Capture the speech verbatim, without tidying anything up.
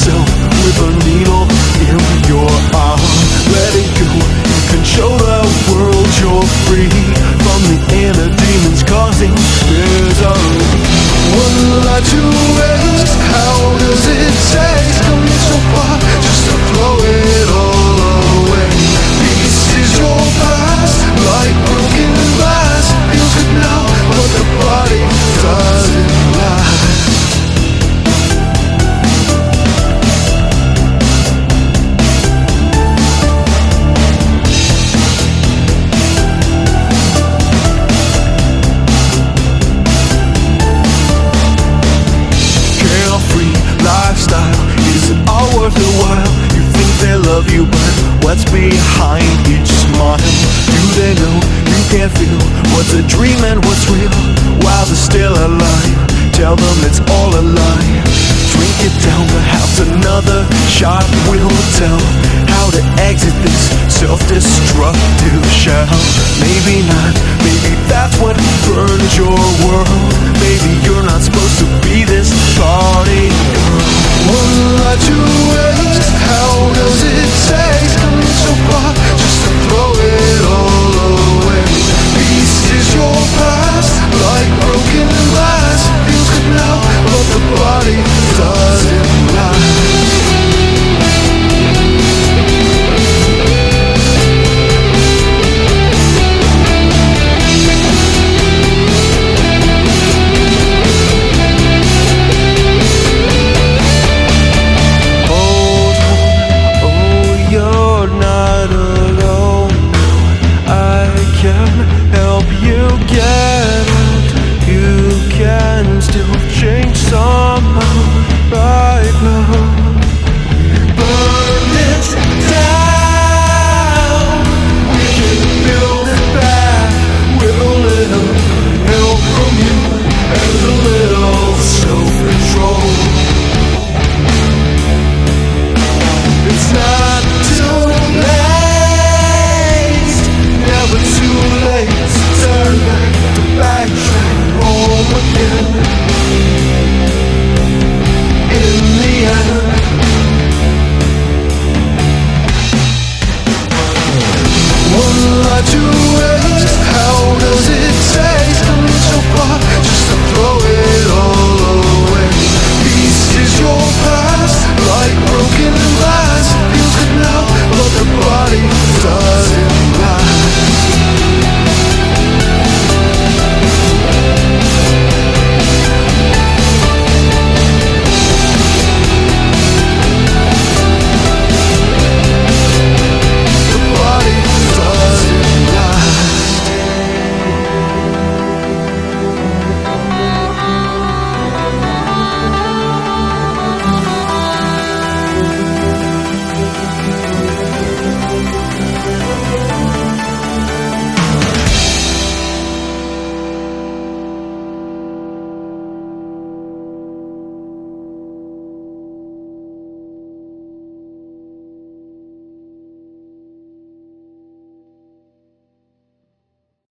yourself with a needle in your arm. Let it go, you can show the world you're free from the inner demons causing misery. One life to waste, how does it taste? Come so far, just to throw it all away. Peace is your past, like broken glass. Feels good now, but the body doesn't last. Lifestyle, is it all worth a while? You think they love you, but what's behind each smile? Do they know you can't feel what's a dream and what's real while they're still alive? Tell them it's all a lie. Drink it down, perhaps another shot will tell how to exit this self-destructive shell. Maybe not, maybe that's what burned your world. Maybe you're not supposed to be this party girl.